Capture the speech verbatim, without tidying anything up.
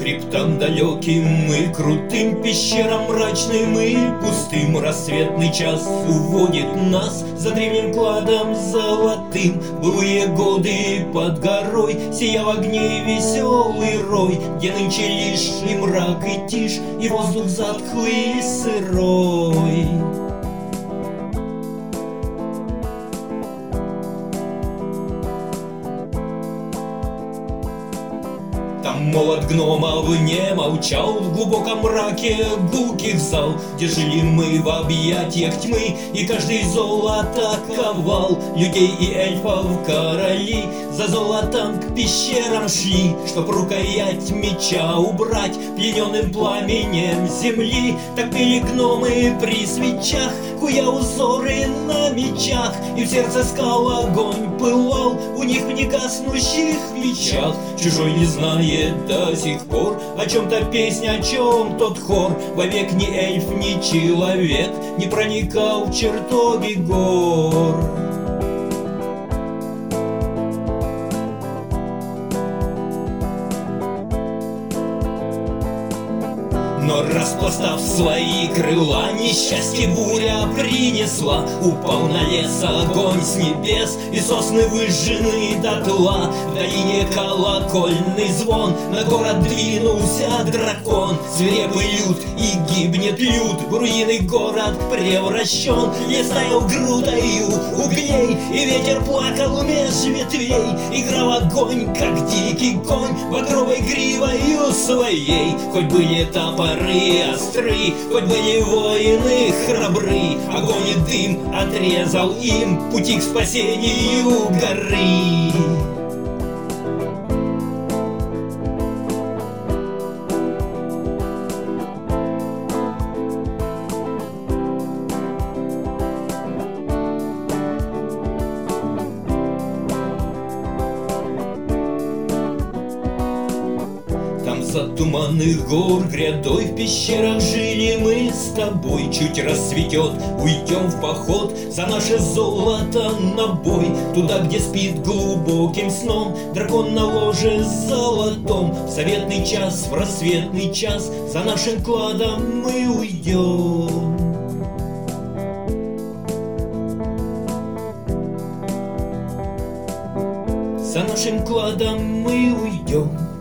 хребтам далеким и крутым пещерам мрачным и пустым рассветный час уводит нас за древним кладом золотым. Былые годы под горой, сиял в огне веселый рой, где нынче лишь и мрак, и тишь, и воздух затхлый и сырой. Там молот гномов не молчал в глубоком мраке гулких зал, где жили мы в объятиях тьмы, и каждый золото ковал. Людей и эльфов короли за золотом к пещерам шли, чтоб рукоять меча убрать плененным пламенем земли. Так пели гномы при свечах, куя узоры на мечах, и в сердце скал огонь пылал у них в негаснущих плечах. Чужой не знает до сих пор о чем-то песня, о чем тот хор. Вовек ни эльф, ни человек не проникал в чертоги гор. Но распластав свои крыла, несчастье буря принесла. Упал на лес огонь с небес, и сосны выжжены дотла. В долине колокольный звон, на город двинулся дракон. Свирепый лют, и гибнет люд, в руины город превращен. Лес таял грудою углей, и ветер плакал меж ветвей. Играл огонь, как дикий конь, багровой гривою своей. Хоть были топоры остры, хоть были воины храбры, огонь и дым отрезал им пути к спасению горы. Там за туманных гор грядой в пещерах жили мы с тобой. Чуть рассветет, уйдем в поход за наше золото на бой. Туда, где спит глубоким сном дракон на ложе золотом. В заветный час, в рассветный час за нашим кладом мы уйдем. За нашим кладом мы уйдем.